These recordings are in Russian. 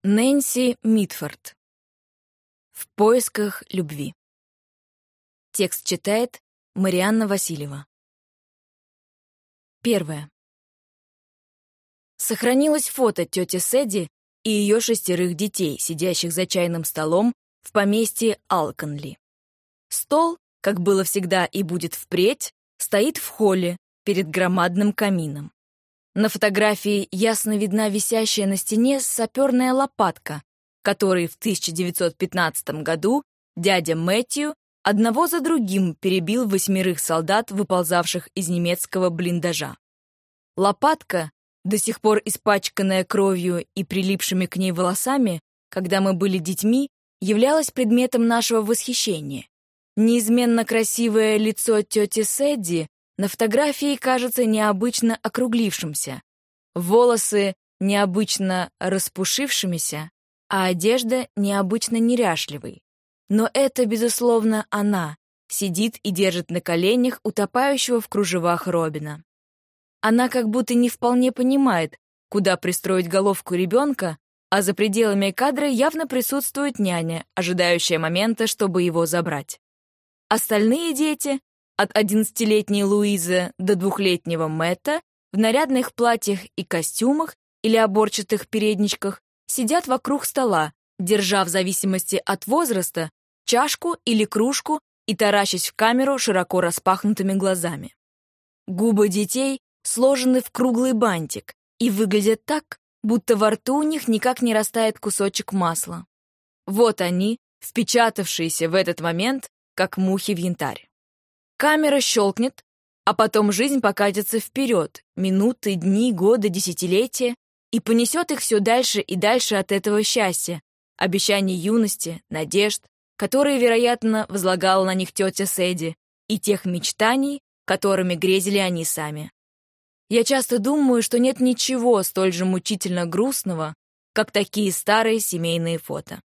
Нэнси Митфорд. В поисках любви. Текст читает Марианна Васильева. Первое. Сохранилось фото тети Сэдди и ее 6 детей, сидящих за чайным столом в поместье Алконли. Стол, как было всегда и будет впредь, стоит в холле перед громадным камином. На фотографии ясно видна висящая на стене саперная лопатка, которой в 1915 году дядя Мэтью одного за другим перебил 8 солдат, выползавших из немецкого блиндажа. Лопатка, до сих пор испачканная кровью и прилипшими к ней волосами, когда мы были детьми, являлась предметом нашего восхищения. Неизменно красивое лицо тети Сэдди на фотографии кажется необычно округлившимся, волосы необычно распушившимися, а одежда необычно неряшливой. Но это, безусловно, она сидит и держит на коленях утопающего в кружевах Робина. Она как будто не вполне понимает, куда пристроить головку ребенка, а за пределами кадра явно присутствует няня, ожидающая момента, чтобы его забрать. Остальные дети, от 11-летней Луизы до 2-летнего Мэтта, в нарядных платьях и костюмах или оборчатых передничках, сидят вокруг стола, держа в зависимости от возраста чашку или кружку и таращась в камеру широко распахнутыми глазами. Губы детей сложены в круглый бантик и выглядят так, будто во рту у них никак не растает кусочек масла. Вот они, впечатавшиеся в этот момент, как мухи в янтарь. Камера щелкнет, а потом жизнь покатится вперед, минуты, дни, годы, десятилетия, и понесет их все дальше и дальше от этого счастья, обещаний юности, надежд, которые, вероятно, возлагала на них тетя Сэдди, и тех мечтаний, которыми грезили они сами. Я часто думаю, что нет ничего столь же мучительно грустного, как такие старые семейные фото.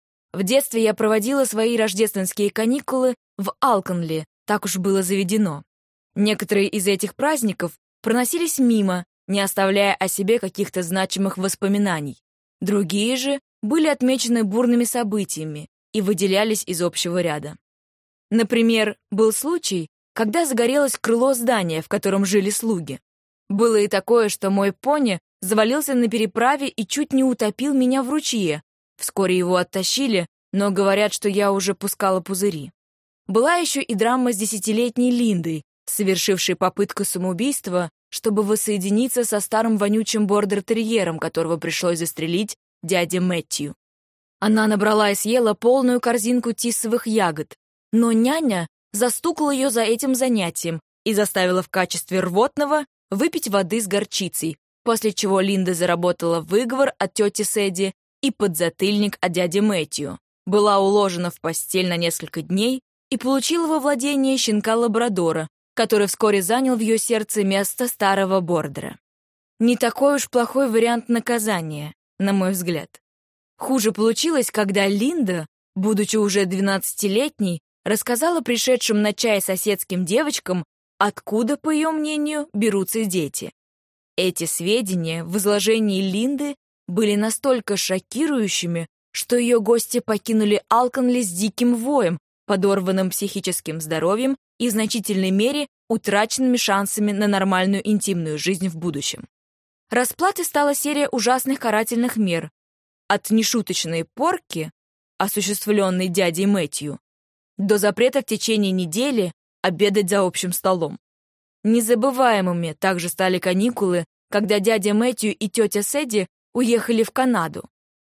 В детстве я проводила свои рождественские каникулы в Алконли, так уж было заведено. Некоторые из этих праздников проносились мимо, не оставляя о себе каких-то значимых воспоминаний. Другие же были отмечены бурными событиями и выделялись из общего ряда. Например, был случай, когда загорелось крыло здания, в котором жили слуги. Было и такое, что мой пони завалился на переправе и чуть не утопил меня в ручье. Вскоре его оттащили, но говорят, что я уже пускала пузыри. Была еще и драма с 10-летней Линдой, совершившей попытку самоубийства, чтобы воссоединиться со старым вонючим бордер-терьером, которого пришлось застрелить дяде Мэтью. Она набрала и съела полную корзинку тисовых ягод, но няня застукала ее за этим занятием и заставила в качестве рвотного выпить воды с горчицей, после чего Линда заработала выговор от тети Сэдди и подзатыльник от дяди Мэтью, была уложена в постель на несколько дней и получила во владение щенка-лабрадора, который вскоре занял в ее сердце место старого бордера. Не такой уж плохой вариант наказания, на мой взгляд. Хуже получилось, когда Линда, будучи уже 12-летней, рассказала пришедшим на чай соседским девочкам, откуда, по ее мнению, берутся дети. Эти сведения в изложении Линды были настолько шокирующими, что ее гости покинули Алконли с диким воем, подорванным психическим здоровьем и в значительной мере утраченными шансами на нормальную интимную жизнь в будущем. Расплатой стала серия ужасных карательных мер, от нешуточной порки, осуществленной дядей Мэтью, до запрета в течение недели обедать за общим столом. Незабываемыми также стали каникулы, когда дядя Мэтью и тетя Сэдди уехали в Канаду.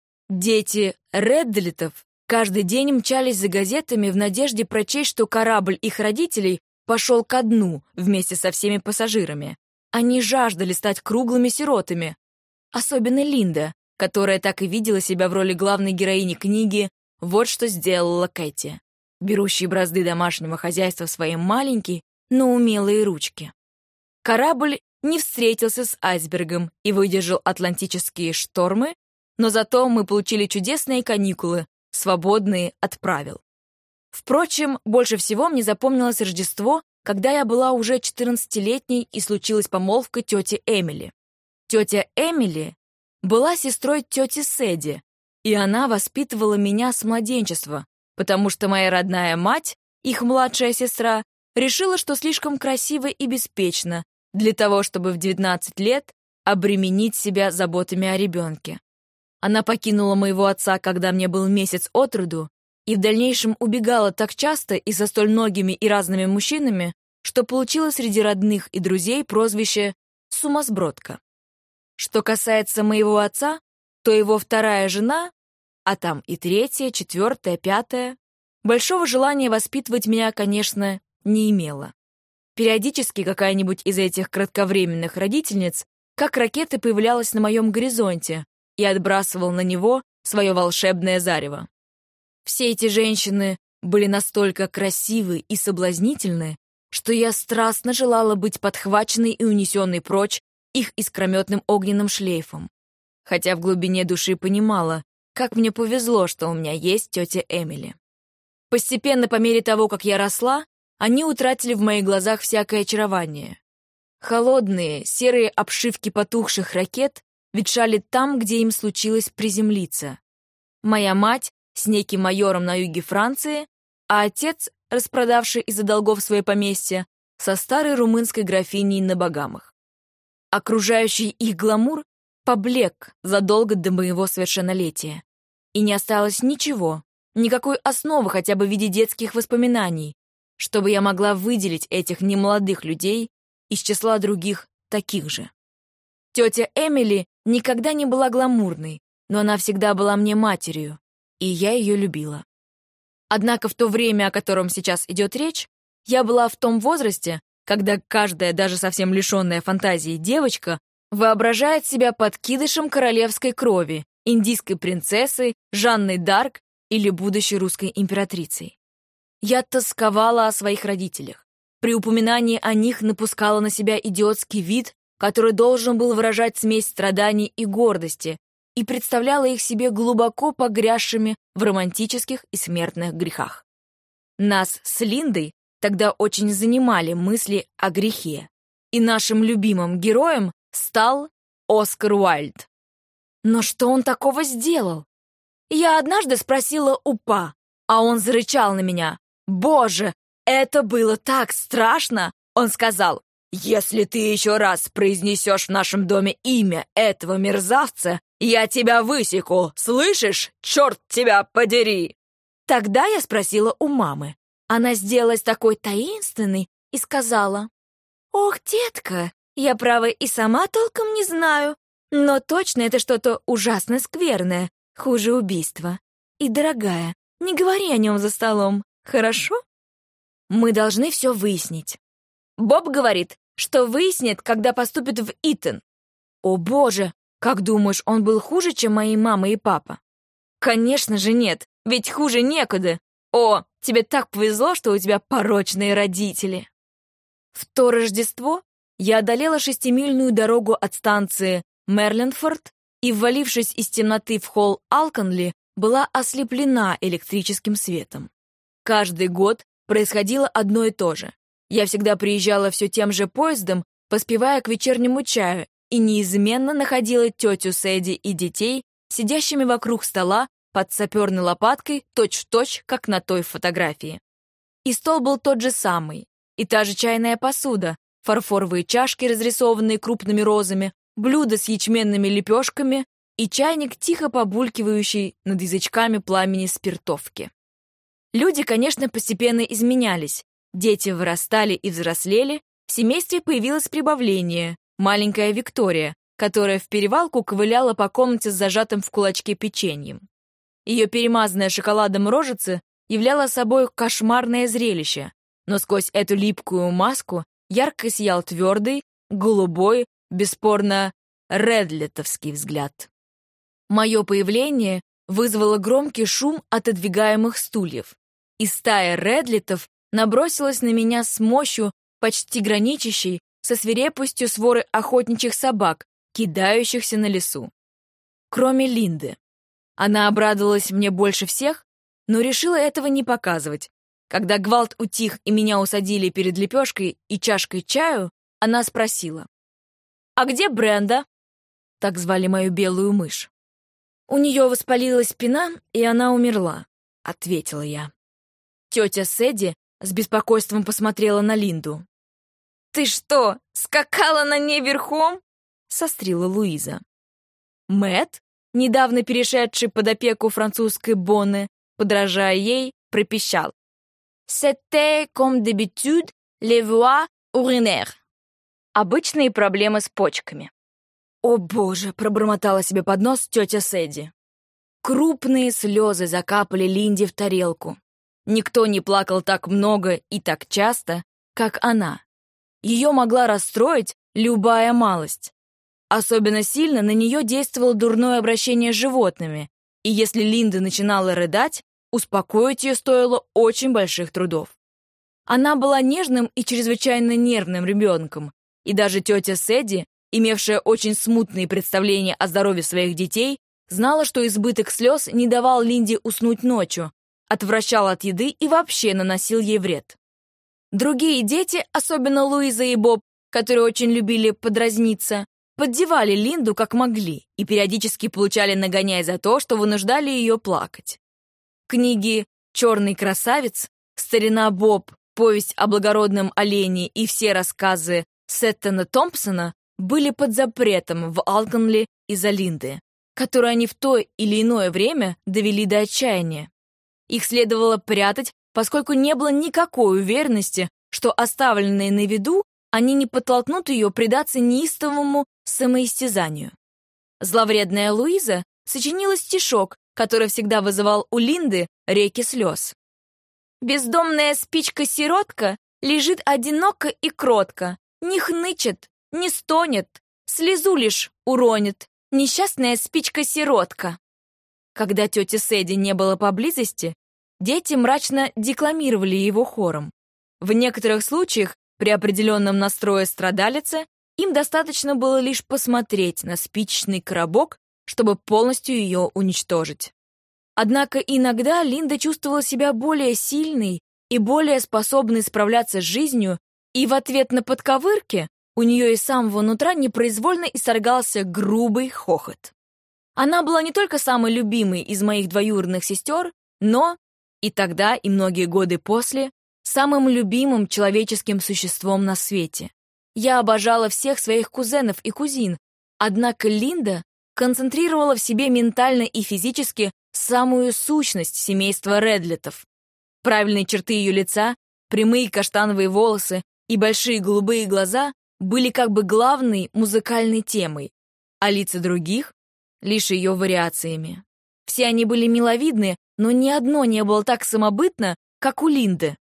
Дети Реддлитов каждый день мчались за газетами в надежде прочесть, что корабль их родителей пошел ко дну вместе со всеми пассажирами. Они жаждали стать круглыми сиротами. Особенно Линда, которая так и видела себя в роли главной героини книги «Вот что сделала Кэти», берущей бразды домашнего хозяйства в свои маленькие, но умелые ручки. Корабль не встретился с айсбергом и выдержал атлантические штормы, но зато мы получили чудесные каникулы, свободные от правил. Впрочем, больше всего мне запомнилось Рождество, когда я была уже 14-летней и случилась помолвка тети Эмили. Тетя Эмили была сестрой тети Сэдди, И она воспитывала меня с младенчества, потому что моя родная мать, их младшая сестра, решила, что слишком красива и беспечна для того, чтобы в 19 лет обременить себя заботами о ребенке. Она покинула моего отца, когда мне был месяц от роду, и в дальнейшем убегала так часто и со столь многими и разными мужчинами, что получила среди родных и друзей прозвище «сумасбродка». Что касается моего отца, то его вторая жена, а там и третья, четвертая, пятая, большого желания воспитывать меня, конечно, не имела. Периодически какая-нибудь из этих кратковременных родительниц как ракеты появлялась на моем горизонте и отбрасывала на него свое волшебное зарево. Все эти женщины были настолько красивы и соблазнительны, что я страстно желала быть подхваченной и унесенной прочь их искрометным огненным шлейфом, хотя в глубине души понимала, как мне повезло, что у меня есть тетя Эмили. Постепенно, по мере того, как я росла, они утратили в моих глазах всякое очарование. Холодные, серые обшивки потухших ракет ветшали там, где им случилось приземлиться. Моя мать с неким майором на юге Франции, а отец, распродавший из-за долгов свои поместья, со старой румынской графиней на Багамах. Окружающий их гламур поблек задолго до моего совершеннолетия, и не осталось ничего, никакой основы хотя бы в виде детских воспоминаний, чтобы я могла выделить этих немолодых людей из числа других таких же. Тетя Эмили никогда не была гламурной, но она всегда была мне матерью, и я ее любила. Однако в то время, о котором сейчас идет речь, я была в том возрасте, когда каждая, даже совсем лишенная фантазии девочка, воображает себя подкидышем королевской крови, индийской принцессой, Жанной д'Арк или будущей русской императрицей. Я тосковала о своих родителях. При упоминании о них напускала на себя идиотский вид, который должен был выражать смесь страданий и гордости, и представляла их себе глубоко погрязшими в романтических и смертных грехах. Нас с Линдой тогда очень занимали мысли о грехе, и нашим любимым героем стал Оскар Уайльд. Но что он такого сделал? Я однажды спросила у Па, а он зарычал на меня. «Боже, это было так страшно!» Он сказал: «Если ты еще раз произнесешь в нашем доме имя этого мерзавца, я тебя высеку, слышишь? Черт тебя подери!» Тогда я спросила у мамы. Она сделалась такой таинственной и сказала: «Ох, детка, я, право, и сама толком не знаю, но точно это что-то ужасно скверное, хуже убийства. И, дорогая, не говори о нем за столом, хорошо? Мы должны все выяснить. Боб говорит, что выяснит, когда поступит в Итон. О, боже, как думаешь, он был хуже, чем мои мама и папа? Конечно же нет, ведь хуже некуда. О, тебе так повезло, что у тебя порочные родители». В то Рождество я одолела 6-мильную дорогу от станции Мерлинфорд и, ввалившись из темноты в холл Алконли, была ослеплена электрическим светом. Каждый год происходило одно и то же. Я всегда приезжала все тем же поездом, поспевая к вечернему чаю, и неизменно находила тетю Сэдди и детей, сидящими вокруг стола под саперной лопаткой, точь-в-точь, как на той фотографии. И стол был тот же самый, и та же чайная посуда, фарфоровые чашки, разрисованные крупными розами, блюдо с ячменными лепешками и чайник, тихо побулькивающий над язычками пламени спиртовки. Люди, конечно, постепенно изменялись. Дети вырастали и взрослели, в семействе появилось прибавление, маленькая Виктория, которая вперевалку ковыляла по комнате с зажатым в кулачке печеньем. Ее перемазанная шоколадом рожица являла собой кошмарное зрелище, но сквозь эту липкую маску ярко сиял твердый, голубой, бесспорно редлетовский взгляд. Мое появление вызвало громкий шум отодвигаемых стульев, и стая редлетов набросилась на меня с мощью, почти граничащей со свирепостью своры охотничьих собак, кидающихся на лесу. Кроме Линды. Она обрадовалась мне больше всех, но решила этого не показывать. Когда гвалт утих и меня усадили перед лепешкой и чашкой чаю, она спросила: «А где Бренда?» Так звали мою белую мышь. «У нее воспалилась спина, и она умерла», — ответила я. Тетя Сэдди с беспокойством посмотрела на Линду. «Ты что, скакала на ней верхом?» — сострила Луиза. Мэтт, недавно перешедший под опеку французской Бонны, подражая ей, пропищал. «C'était comme d'habitude les voies urinaires». Обычные проблемы с почками. «О боже!» — пробормотала себе под нос тетя Сэдди. Крупные слезы закапали Линде в тарелку. Никто не плакал так много и так часто, как она. Ее могла расстроить любая малость. Особенно сильно на нее действовало дурное обращение с животными, и если Линда начинала рыдать, успокоить ее стоило очень больших трудов. Она была нежным и чрезвычайно нервным ребенком, и даже тетя Сэдди, имевшая очень смутные представления о здоровье своих детей, знала, что избыток слез не давал Линде уснуть ночью, отвращал от еды и вообще наносил ей вред. Другие дети, особенно Луиза и Боб, которые очень любили подразниться, поддевали Линду как могли и периодически получали нагоняй за то, что вынуждали ее плакать. Книги «Черный красавец», «Старина Боб», «Повесть о благородном олене» и все рассказы Сеттона Томпсона были под запретом в Алконли из-за Линды, которую они в то или иное время довели до отчаяния. Их следовало прятать, поскольку не было никакой уверенности, что, оставленные на виду, они не подтолкнут ее предаться неистовому самоистязанию. Зловредная Луиза сочинила стишок, который всегда вызывал у Линды реки слез. «Бездомная спичка-сиротка лежит одиноко и кротко, не хнычет, не стонет, слезу лишь уронит, несчастная спичка-сиротка». Когда тети Сэдди не было поблизости, дети мрачно декламировали его хором. В некоторых случаях, при определенном настрое страдалицы, им достаточно было лишь посмотреть на спичечный коробок, чтобы полностью ее уничтожить. Однако иногда Линда чувствовала себя более сильной и более способной справляться с жизнью, и в ответ на подковырки у нее из самого нутра непроизвольно исторгался грубый хохот. Она была не только самой любимой из моих двоюродных сестер, но, и тогда, и многие годы после, самым любимым человеческим существом на свете. Я обожала всех своих кузенов и кузин, однако Линда концентрировала в себе ментально и физически самую сущность семейства Редлетов. Правильные черты ее лица, прямые каштановые волосы и большие голубые глаза были как бы главной музыкальной темой, а лица других — лишь ее вариациями. Все они были миловидны, но ни одно не было так самобытно, как у Линды.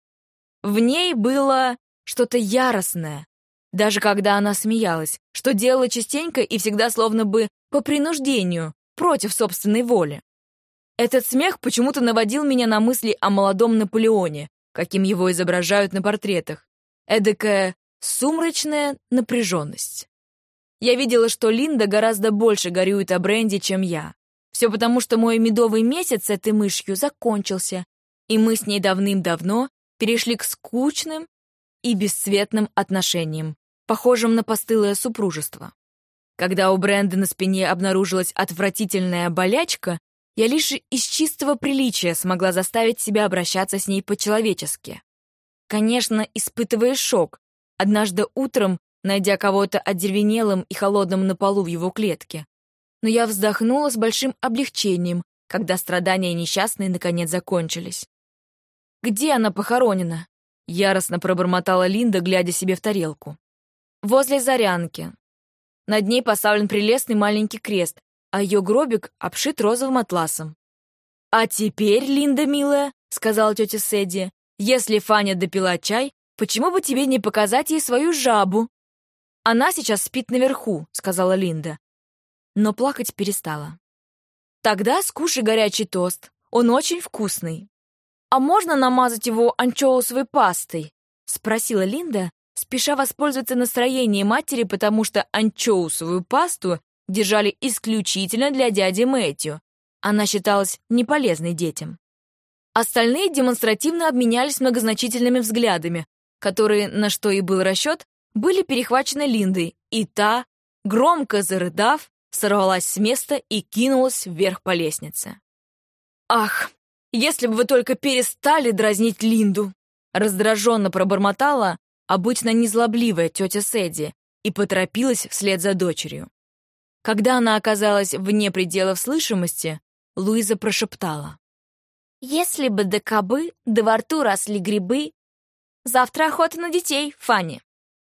В ней было что-то яростное, даже когда она смеялась, что делала частенько и всегда словно бы по принуждению, против собственной воли. Этот смех почему-то наводил меня на мысли о молодом Наполеоне, каким его изображают на портретах. Эдакая сумрачная напряженность. Я видела, что Линда гораздо больше горюет о бренде, чем я. Все потому, что мой медовый месяц с этой мышью закончился, и мы с ней давным-давно перешли к скучным и бесцветным отношениям, похожим на постылое супружество. Когда у Бренды на спине обнаружилась отвратительная болячка, я лишь из чистого приличия смогла заставить себя обращаться с ней по-человечески. Конечно, испытывая шок, однажды утром, найдя кого-то одеревенелым и холодным на полу в его клетке. Но я вздохнула с большим облегчением, когда страдания несчастной наконец закончились. «Где она похоронена?» — яростно пробормотала Линда, глядя себе в тарелку. «Возле Зарянки. Над ней поставлен прелестный маленький крест, а ее гробик обшит розовым атласом». «А теперь, Линда, милая», — сказала тетя Сэдди, «если Фаня допила чай, почему бы тебе не показать ей свою жабу?» «Она сейчас спит наверху», — сказала Линда. Но плакать перестала. «Тогда скушай горячий тост, он очень вкусный». «А можно намазать его анчоусовой пастой?» — спросила Линда, спеша воспользоваться настроением матери, потому что анчоусовую пасту держали исключительно для дяди Мэтью. Она считалась неполезной детям. Остальные демонстративно обменялись многозначительными взглядами, которые, на что и был расчет, были перехвачены Линдой, и та, громко зарыдав, сорвалась с места и кинулась вверх по лестнице. «Ах, если бы вы только перестали дразнить Линду!» Раздраженно пробормотала обычно незлобливая тетя Сэдди и поторопилась вслед за дочерью. Когда она оказалась вне пределов слышимости, Луиза прошептала: «Если бы до кобы, да во рту росли грибы, завтра охота на детей, Фанни».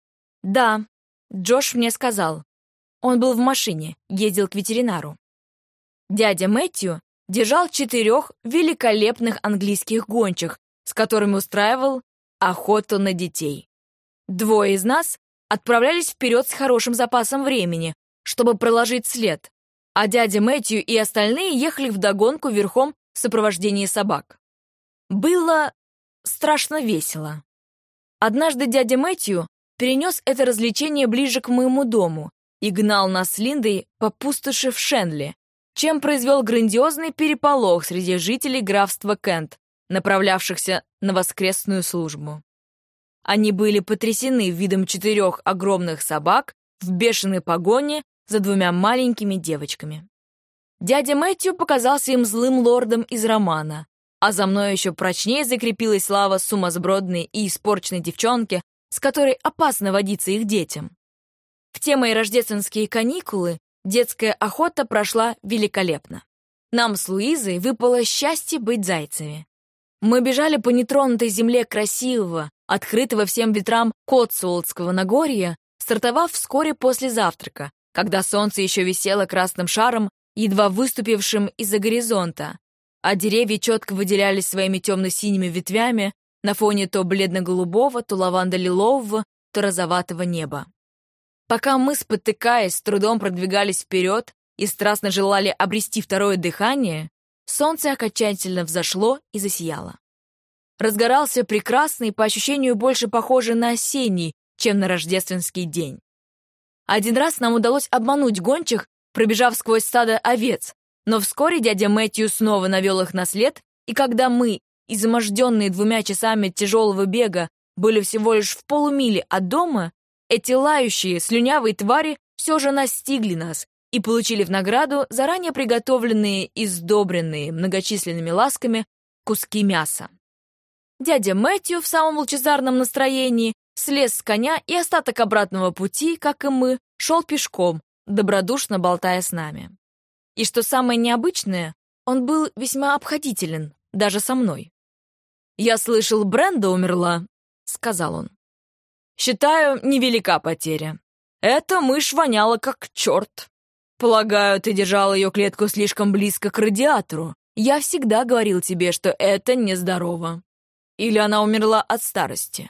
«Да, Джош мне сказал. Он был в машине, ездил к ветеринару». Дядя Мэтью держал 4 великолепных английских гончих, с которыми устраивал охоту на детей. 2 из нас отправлялись вперед с хорошим запасом времени, чтобы проложить след, а дядя Мэтью и остальные ехали вдогонку верхом в сопровождении собак. Было страшно весело. Однажды дядя Мэтью перенес это развлечение ближе к моему дому и гнал нас с Линдой по пустоши в Шенли, чем произвел грандиозный переполох среди жителей графства Кент, направлявшихся на воскресную службу. Они были потрясены видом 4 огромных собак в бешеной погоне за 2 маленькими девочками. Дядя Мэтью показался им злым лордом из романа, а за мной еще прочнее закрепилась слава сумасбродной и испорченной девчонки, с которой опасно водиться их детям. В те мои рождественские каникулы детская охота прошла великолепно. Нам с Луизой выпало счастье быть зайцами. Мы бежали по нетронутой земле красивого, открытого всем ветрам Котсуолтского Нагорья, стартовав вскоре после завтрака, когда солнце еще висело красным шаром, едва выступившим из-за горизонта, а деревья четко выделялись своими темно-синими ветвями на фоне то бледно-голубого, то лавандо-лилового, то розоватого неба. Пока мы, спотыкаясь, с трудом продвигались вперед и страстно желали обрести второе дыхание, солнце окончательно взошло и засияло. Разгорался прекрасный, по ощущению больше похожий на осенний, чем на рождественский день. Один раз нам удалось обмануть гончих, пробежав сквозь стадо овец, но вскоре дядя Мэтью снова навел их на след, и когда мы, изможденные 2 часами тяжелого бега, были всего лишь в полумиле от дома, эти лающие, слюнявые твари все же настигли нас и получили в награду заранее приготовленные и сдобренные многочисленными ласками куски мяса. Дядя Мэтью в самом лучезарном настроении слез с коня и остаток обратного пути, как и мы, шел пешком, добродушно болтая с нами. И что самое необычное, он был весьма обходителен, даже со мной. «Я слышал, Бренда умерла», — сказал он. «Считаю, невелика потеря. Эта мышь воняла как черт. Полагаю, ты держал ее клетку слишком близко к радиатору. Я всегда говорил тебе, что это нездорово. Или она умерла от старости».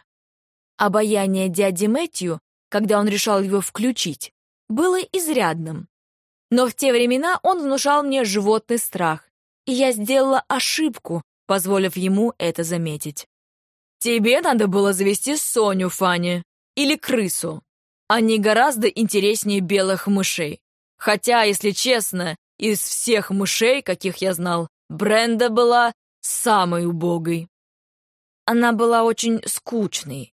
Обаяние дяди Мэтью, когда он решал его включить, было изрядным. Но в те времена он внушал мне животный страх, и я сделала ошибку, позволив ему это заметить. «Тебе надо было завести Соню, Фанни, или крысу. Они гораздо интереснее белых мышей. Хотя, если честно, из всех мышей, каких я знал, Бренда была самой убогой». Она была очень скучной.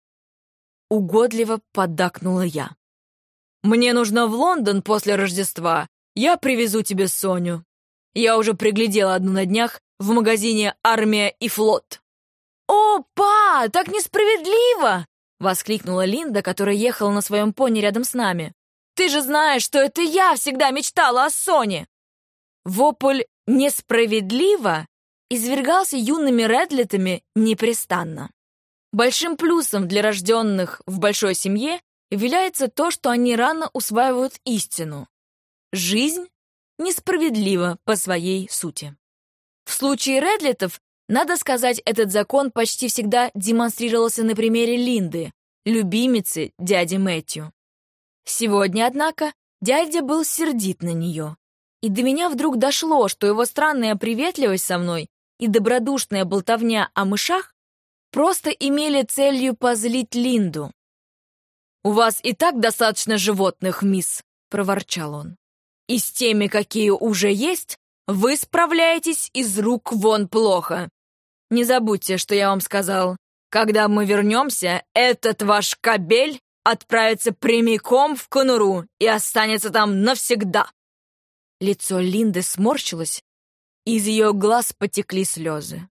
Угодливо поддакнула я. «Мне нужно в Лондон после Рождества. Я привезу тебе Соню. Я уже приглядела одну на днях в магазине «Армия и флот». «О, па, так несправедливо!» — воскликнула Линда, которая ехала на своем пони рядом с нами. «Ты же знаешь, что это я всегда мечтала о Соне!» Вопль «несправедливо» извергался юными Редлетами непрестанно. Большим плюсом для рожденных в большой семье является то, что они рано усваивают истину. Жизнь несправедлива по своей сути. В случае Редлетов, надо сказать, этот закон почти всегда демонстрировался на примере Линды, любимицы дяди Мэтью. Сегодня, однако, дядя был сердит на нее, и до меня вдруг дошло, что его странная приветливость со мной и добродушная болтовня о мышах просто имели целью позлить Линду. «У вас и так достаточно животных, мисс», — проворчал он. «И с теми, какие уже есть, вы справляетесь из рук вон плохо. Не забудьте, что я вам сказал. Когда мы вернемся, этот ваш кобель отправится прямиком в конуру и останется там навсегда». Лицо Линды сморщилось, и из ее глаз потекли слезы.